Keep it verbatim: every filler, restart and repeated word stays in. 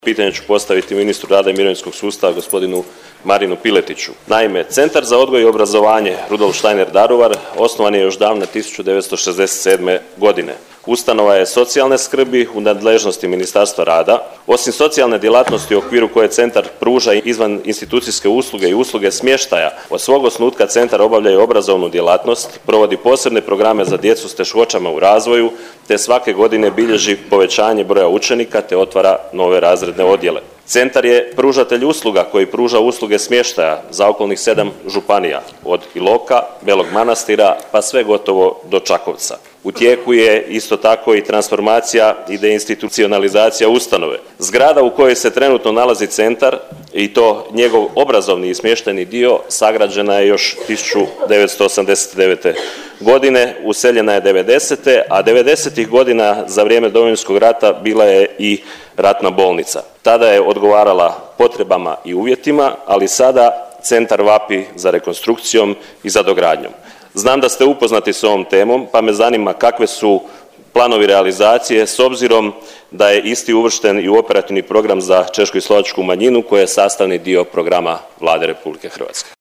Pitanje ću postaviti ministru rada i mirovinskog sustava gospodinu Marinu Piletiću. Naime, Centar za odgoj i obrazovanje Rudolf Steiner Daruvar osnovan je još davne tisuću devetsto šezdeset sedme. godine. Ustanova je socijalne skrbi u nadležnosti Ministarstva rada. Osim socijalne djelatnosti u okviru koje centar pruža izvan institucijske usluge i usluge smještaja, od svog osnutka centar obavlja i obrazovnu djelatnost, provodi posebne programe za djecu s teškoćama u razvoju, te svake godine bilježi povećanje broja učenika te otvara nove razredne odjele. Centar je pružatelj usluga koji pruža usluge smještaja za okolnih sedam županija, od Iloka, Belog Manastira pa sve gotovo do Čakovca. U tijeku je isto tako i transformacija i deinstitucionalizacija ustanove. Zgrada u kojoj se trenutno nalazi centar i to njegov obrazovni i smještajni dio sagrađena je još tisuću devetsto osamdeset devete. godine, useljena je devedesete. a devedesetih godina za vrijeme Domovinskog rata bila je i ratna bolnica. Tada je odgovarala potrebama i uvjetima, ali sada centar vapi za rekonstrukcijom i za dogradnjom. Znam da ste upoznati s ovom temom, pa me zanima kakve su planovi realizacije s obzirom da je isti uvršten i u operativni program za češku i slovačku manjinu koji je sastavni dio programa Vlade Republike Hrvatske.